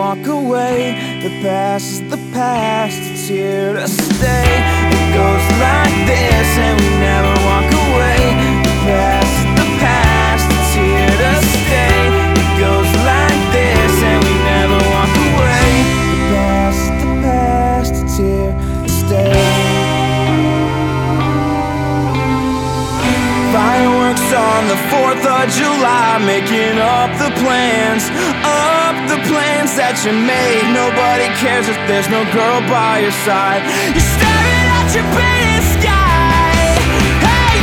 walk away. The past is the past, it's here to stay. It goes like this and we never walk away. The past is the past, it's here to stay. It goes like this and we never walk away. The past is the past, it's here to stay. Fireworks on the 4th of July, making up the plans that you made. Nobody cares if there's no girl by your side. You're staring at your painted sky. Hey,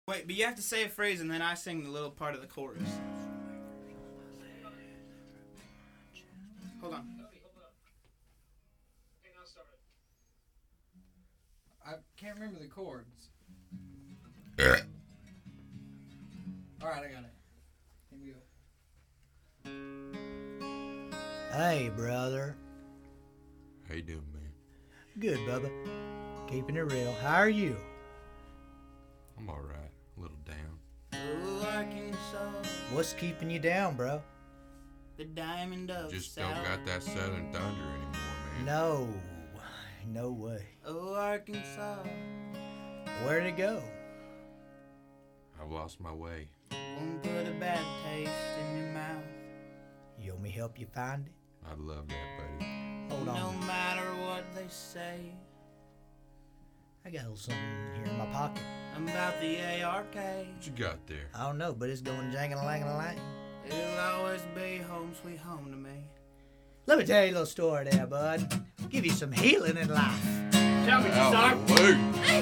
Wait, but you have to say a phrase and then I sing the little part of the chorus. Hold on. I can't remember the chords. Alright, I got it. Here we go. Hey, brother. How you doing, man? Good, Bubba. Keeping it real. How are you? I'm alright. A little down. Oh, Arkansas, What's keeping you down, bro? the diamond of Just the don't South. got that southern thunder anymore, man. No way. Oh, Arkansas, Where'd it go? I've lost my way. won't put a bad taste in your mouth. You want me to help you find it? I'd love that, buddy. Hold No on. matter what they say I got a little something here in my pocket. about the ARK, What you got there? I don't know, but it's going jangin'-a-lang-a-lang. it'll always be home sweet home to me. Let me tell you a little story there, bud. Give you some healing in life. Tell me, Hallelujah.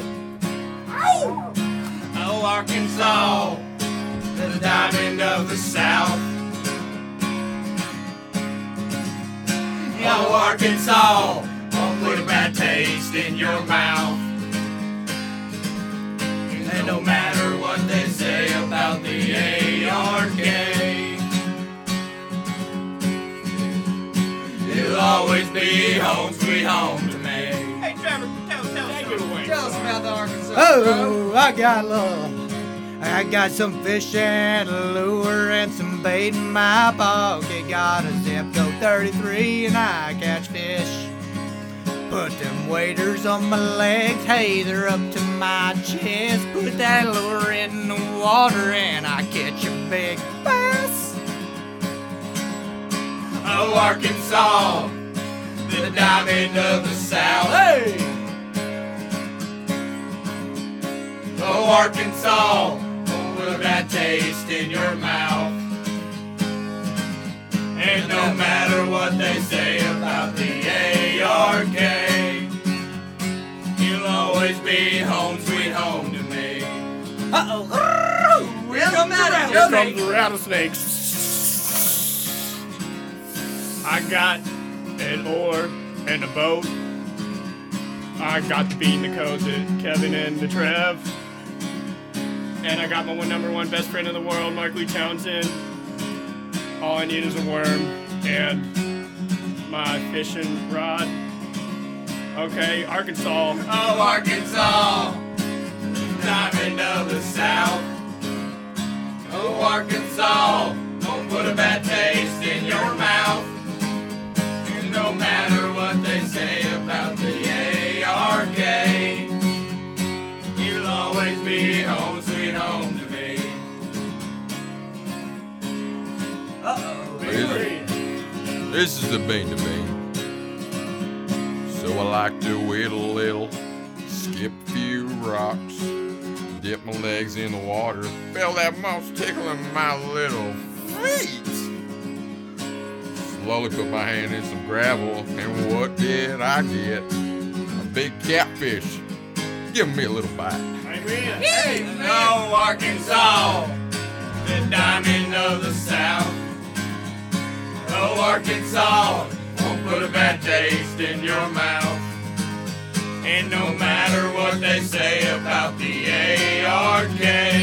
Oh, Arkansas, the diamond of the South. Oh, Arkansas, won't put a bad taste in your mouth. And no matter what they say about the ARK, it'll always be home sweet home to me. Hey, Trevor, take it away. Tell us about the Arkansas. Oh, I got some fish and a lure and some bait in my pocket. Got a zip code 33 and I catch fish. Put them waders on my legs, hey, they're up to my chest. Put that lure in the water and I catch a big bass. Oh, Arkansas, the diamond of the South. Hey! Oh, Arkansas, won't put a bad taste in your mouth. And no matter what they say about the ARK, you'll always be home sweet home to me. Uh-oh. Here comes the rattlesnakes. I got an oar and a boat. I got the beat and the code to Kevin and the Trev. And I got my number one best friend in the world, Mark Lee Townsend. All I need is a worm and my fishing rod. Okay, Arkansas. Oh, Arkansas, diamond of the South. Oh, Arkansas, don't put a bad taste in your mouth. And no matter what they say about the ARK, you'll always be home sweet home to me. Uh-oh. This is the bean to bean. So I like to whittle a little, skip a few rocks, dip my legs in the water, feel that moss tickling my little feet. Slowly put my hand in some gravel, and what did I get? A big catfish. Give me a little bite. Hey, oh, Arkansas, the diamond of the South. Oh, Arkansas, won't put a bad taste in your mouth. And no matter what they say about the ARK,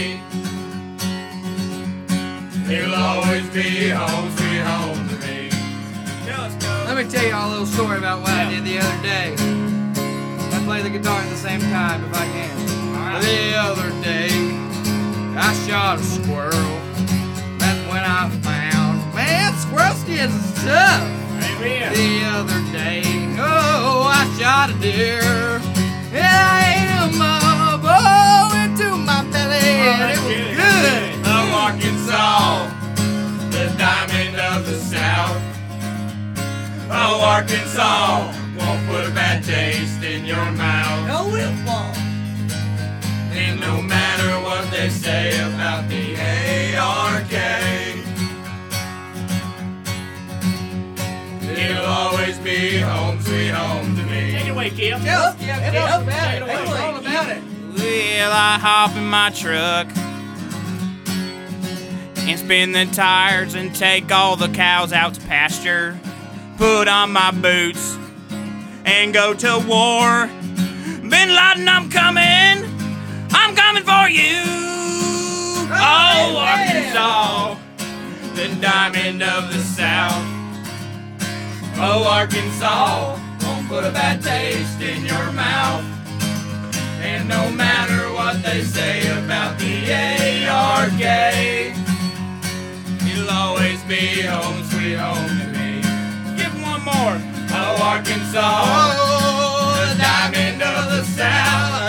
it'll always be home sweet home to me. Let me tell you all a little story about what I did the other day. I play the guitar at the same time if I can. The other day, I shot a squirrel. That's when I found, man, squirrel skins is tough. Amen. The other day, oh, I shot a deer. And I ate him up, oh, into my belly. And it was good. Oh, Arkansas, the diamond of the South. Oh, Arkansas, won't put a bad taste in your mouth. No, it won't. And no matter what they say about the ARK, it'll always be home sweet home to me. Take it away, Kim. Tell us about it. Tell us all about it. Well, I hop in my truck and spin the tires and take all the cows out to pasture. Put on my boots and go to war. Bin Laden, I'm coming for you. Oh, Arkansas, the diamond of the South. Oh, Arkansas, won't put a bad taste in your mouth. And no matter what they say about the ARK, it'll always be home sweet home to me. Give one more. Oh, Arkansas, the diamond of the South.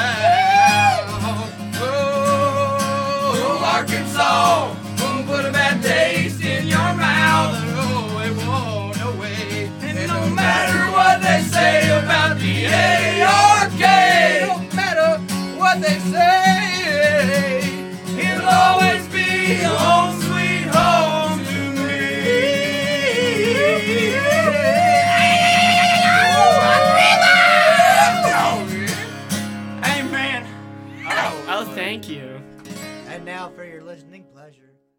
Oh, Arkansas, won't put a bad taste in your mouth. Oh, it won't, no way. And no matter what they say about the ARK, no matter what they say, it'll always be home sweet home to me. Amen. Oh, thank you. And now for your listening pleasure.